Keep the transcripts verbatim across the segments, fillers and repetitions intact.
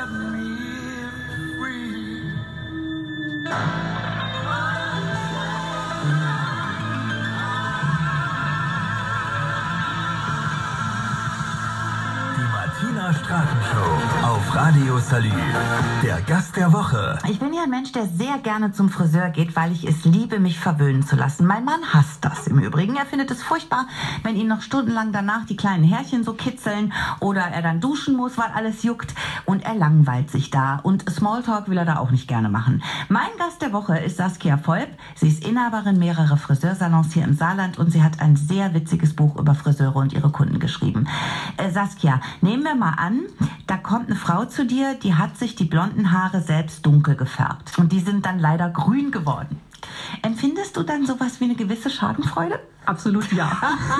Martina Straten-Show auf Radio Salü. Der Gast der Woche. Ich bin ja ein Mensch, der sehr gerne zum Friseur geht, weil ich es liebe, mich verwöhnen zu lassen. Mein Mann hasst das im Übrigen. Er findet es furchtbar, wenn ihn noch stundenlang danach die kleinen Härchen so kitzeln oder er dann duschen muss, weil alles juckt. Und er langweilt sich da. Und Smalltalk will er da auch nicht gerne machen. Mein Gast der Woche ist Saskia Volp. Sie ist Inhaberin mehrerer Friseursalons hier im Saarland und sie hat ein sehr witziges Buch über Friseure und ihre Kunden geschrieben. Äh, Saskia, nehmen wir mal an, da kommt eine Frau zu dir, die hat sich die blonden Haare selbst dunkel gefärbt. Und die sind dann leider grün geworden. Empfindest du dann sowas wie eine gewisse Schadenfreude? Absolut ja.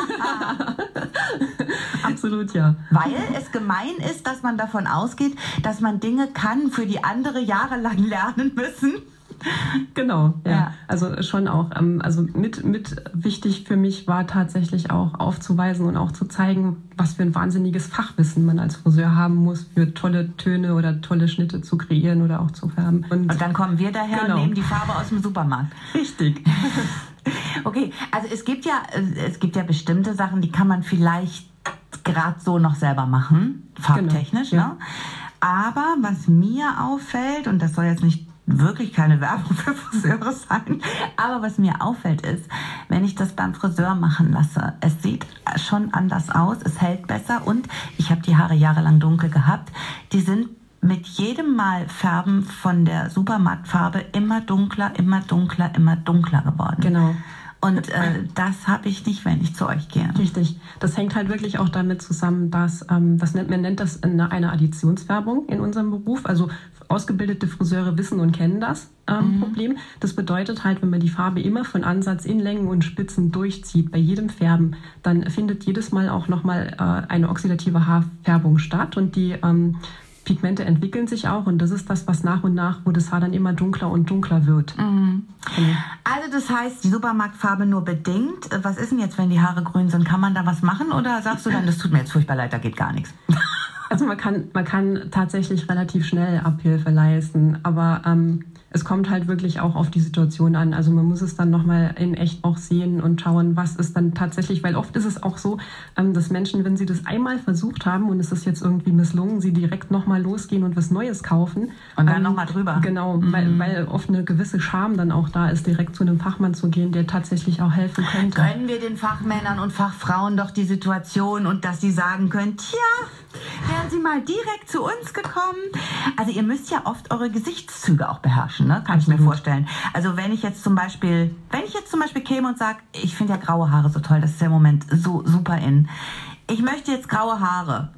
Absolut ja. Weil es gemein ist, dass man davon ausgeht, dass man Dinge kann, für die andere jahrelang lernen müssen. Genau, ja. Ja. Also schon auch, ähm, also mit, mit wichtig für mich war tatsächlich auch aufzuweisen und auch zu zeigen, was für ein wahnsinniges Fachwissen man als Friseur haben muss, für tolle Töne oder tolle Schnitte zu kreieren oder auch zu färben. Und, und dann kommen wir daher genau. und nehmen die Farbe aus dem Supermarkt. Richtig. Okay, also es gibt ja, es gibt ja bestimmte Sachen, die kann man vielleicht gerade so noch selber machen, farbtechnisch, genau. Ja. ne? Aber was mir auffällt, und das soll jetzt nicht wirklich keine Werbung für Friseure sein. Aber was mir auffällt ist, wenn ich das beim Friseur machen lasse, es sieht schon anders aus, es hält besser und ich habe die Haare jahrelang dunkel gehabt. Die sind mit jedem Mal Färben von der Supermarktfarbe immer dunkler, immer dunkler, immer dunkler geworden. Genau. Und äh, das habe ich nicht, wenn ich zu euch gehe. Richtig. Das hängt halt wirklich auch damit zusammen, dass, ähm, das nennt, man nennt das eine, eine Additionsfärbung in unserem Beruf. Also ausgebildete Friseure wissen und kennen das ähm, mhm. Problem. Das bedeutet halt, wenn man die Farbe immer von Ansatz in Längen und Spitzen durchzieht, bei jedem Färben, dann findet jedes Mal auch nochmal äh, eine oxidative Haarfärbung statt und die ähm, Pigmente entwickeln sich auch und das ist das, was nach und nach, wo das Haar dann immer dunkler und dunkler wird. Mhm. Genau. Also das heißt, die Supermarktfarbe nur bedingt. Was ist denn jetzt, wenn die Haare grün sind? Kann man da was machen oder sagst du dann, das tut mir jetzt furchtbar leid, da geht gar nichts? Also man kann, man kann tatsächlich relativ schnell Abhilfe leisten, aber ähm, es kommt halt wirklich auch auf die Situation an. Also man muss es dann nochmal in echt auch sehen und schauen, was ist dann tatsächlich, weil oft ist es auch so, ähm, dass Menschen, wenn sie das einmal versucht haben und es ist jetzt irgendwie misslungen, sie direkt nochmal losgehen und was Neues kaufen. Und dann ähm, nochmal drüber. Genau, mhm. weil, weil oft eine gewisse Scham dann auch da ist, direkt zu einem Fachmann zu gehen, der tatsächlich auch helfen könnte. Gönnen wir den Fachmännern und Fachfrauen doch die Situation und dass sie sagen können, tja, wären Sie mal direkt zu uns gekommen. Also ihr müsst ja oft eure Gesichtszüge auch beherrschen, ne? Kann Absolut. Ich mir vorstellen. Also wenn ich jetzt zum Beispiel, wenn ich jetzt zum Beispiel käme und sage, ich finde ja graue Haare so toll, das ist ja im Moment so super in. Ich möchte jetzt graue Haare.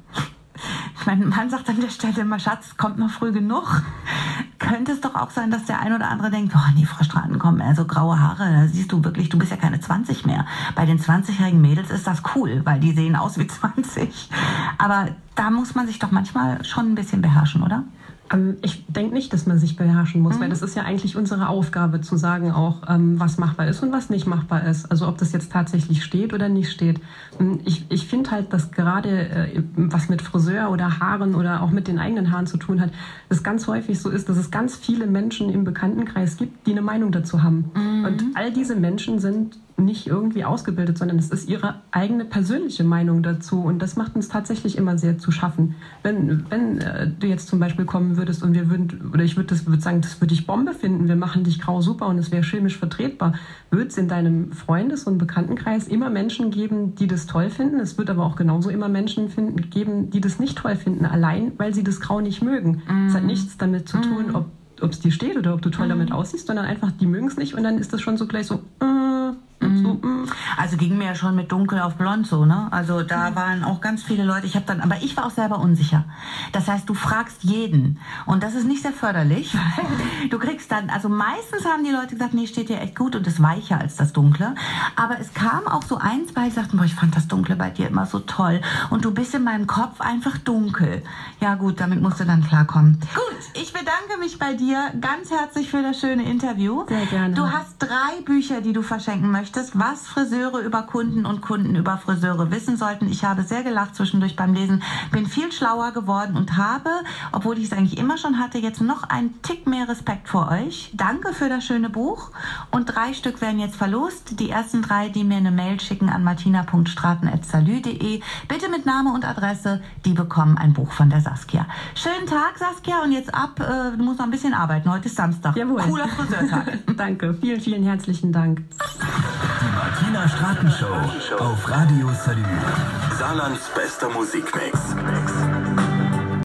Mein Mann sagt an der Stelle immer, Schatz, kommt noch früh genug. Könnte es doch auch sein, dass der ein oder andere denkt, oh nee, Frau Straten, komm, also graue Haare, da siehst du wirklich, du bist ja keine zwanzig mehr. Bei den zwanzigjährigen Mädels ist das cool, weil die sehen aus wie zwanzig. Aber da muss man sich doch manchmal schon ein bisschen beherrschen, oder? Ähm, ich denke nicht, dass man sich beherrschen muss, mhm. weil das ist ja eigentlich unsere Aufgabe, zu sagen auch, ähm, was machbar ist und was nicht machbar ist. Also ob das jetzt tatsächlich steht oder nicht steht. Ich, ich finde halt, dass gerade äh, was mit Friseur oder Haaren oder auch mit den eigenen Haaren zu tun hat, es ganz häufig so ist, dass es ganz viele Menschen im Bekanntenkreis gibt, die eine Meinung dazu haben. Mhm. Und all diese Menschen sind nicht irgendwie ausgebildet, sondern es ist ihre eigene persönliche Meinung dazu und das macht uns tatsächlich immer sehr zu schaffen. Wenn, wenn äh, du jetzt zum Beispiel kommen würdest und wir würden, oder ich würde würd sagen, das würde ich Bombe finden, wir machen dich grau super und es wäre chemisch vertretbar, wird es in deinem Freundes- und Bekanntenkreis immer Menschen geben, die das toll finden. Es wird aber auch genauso immer Menschen finden, geben, die das nicht toll finden, allein weil sie das Grau nicht mögen. Es mm. hat nichts damit zu tun, ob es dir steht oder ob du toll mm. damit aussiehst, sondern einfach, die mögen es nicht und dann ist das schon so gleich so, äh, So, also ging mir ja schon mit dunkel auf blond so, ne? Also da mhm. waren auch ganz viele Leute, ich habe dann, aber ich war auch selber unsicher. Das heißt, du fragst jeden und das ist nicht sehr förderlich. Du kriegst dann, also meistens haben die Leute gesagt, nee, steht dir echt gut und ist weicher als das Dunkle. Aber es kam auch so ein, zwei, die sagten, boah, ich fand das Dunkle bei dir immer so toll und du bist in meinem Kopf einfach dunkel. Ja gut, damit musst du dann klarkommen. Gut, ich bedanke mich bei dir ganz herzlich für das schöne Interview. Sehr gerne. Du hast drei Bücher, die du verschenken möchtest. Was Friseure über Kunden und Kunden über Friseure wissen sollten. Ich habe sehr gelacht zwischendurch beim Lesen, bin viel schlauer geworden und habe, obwohl ich es eigentlich immer schon hatte, jetzt noch einen Tick mehr Respekt vor euch. Danke für das schöne Buch und drei Stück werden jetzt verlost. Die ersten drei, die mir eine Mail schicken an martina punkt straten at salü punkt de, bitte mit Name und Adresse, die bekommen ein Buch von der Saskia. Schönen Tag, Saskia, und jetzt ab, äh, du musst noch ein bisschen arbeiten. Heute ist Samstag. Jawohl. Cooler Friseurtag. Danke, vielen, vielen herzlichen Dank. Die Martina Straten Show auf Radio Salü. Saarlands bester Musikmix.